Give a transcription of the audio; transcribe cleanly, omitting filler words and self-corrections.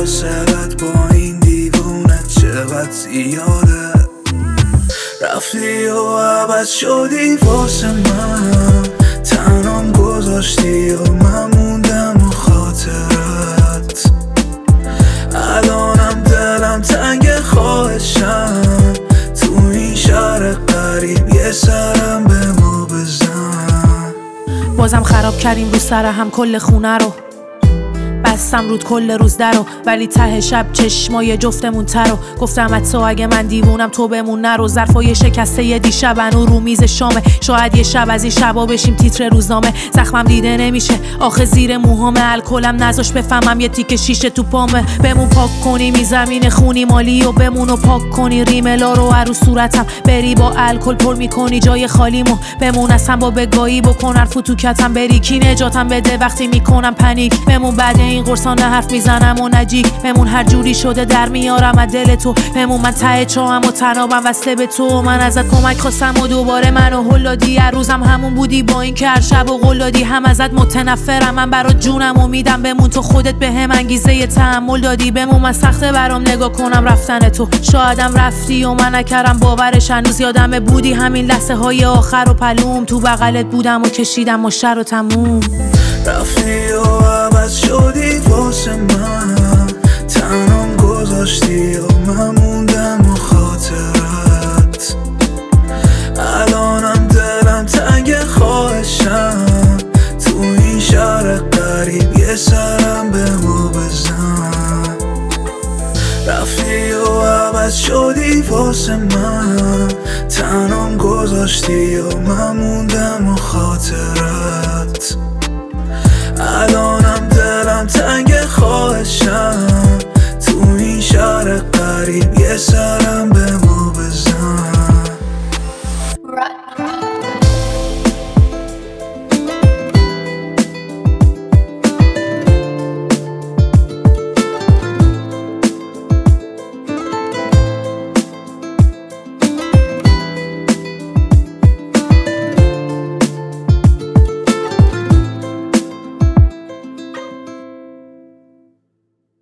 فاصلت با این دیوونه چقدر زیاده. رفتی و عوض شدی واسه من، تنام گذاشتی و من موندم و خاطرت. الانم دلم تنگ خواهشم، تو این شهر غریب یه سرم به ما بزن. بازم خراب کردیم رو سر هم کل خونه رو، بستم رود کل روز درو، ولی ته شب چشمای جفتمون ترو. گفتم حتی اگه من دیوونم تو بمون نرو. ظرفای شکسته یه دیشب هنو رو میز شامه، شاید یه شب از این شبا بشیم تیتر روزنامه. زخمم دیده نمیشه آخه زیر موهامه، الکلم نذاش بفهمم یه تیکه شیشه تو پامه. بمون پاک کنیم این زمین خونی مالی و بمون و پاک کنی ریملا رو رو صورتم، بری با الکل پر میکنی جای خالیمو. بمون اصلا با بگاهی بکن حرفو تو کتم، بری کی نجاتم بده وقتی میکنم پنیک. بمون بعد این قرصان نه حرف میزنم و نجیک، بمون هر جوری شده در میارم از دل تو. بمون من ته چاهم و تنابم وصله به تو، من ازت کمک خواستم و دوباره منو هل دادی. هر روزم همون بودی با این که هر شب و قول دادی، هم ازت متنفرم من برات جونم و میدم. بمون تو خودت به هم انگیزه تحمل دادی. بمون من سخته برام نگاه کنم رفتن تو، شایدم رفتی و من نکردم باورش. هنوز یادمه بودی همین لحظه های آخر و پلوم، تو بغلت بودم و کشیدم مشتر و تموم. رفتی و عوض شدی واسه من، تنام گذاشتی و من موندم و خاطرت. الانم دلم تنگ خواهشم، تو این شهر غریب یه سرم به ما بزن. رفتی و عوض شدی واسه من، تنام گذاشتی و من موندم و خاطرت. الانم دلم تنگ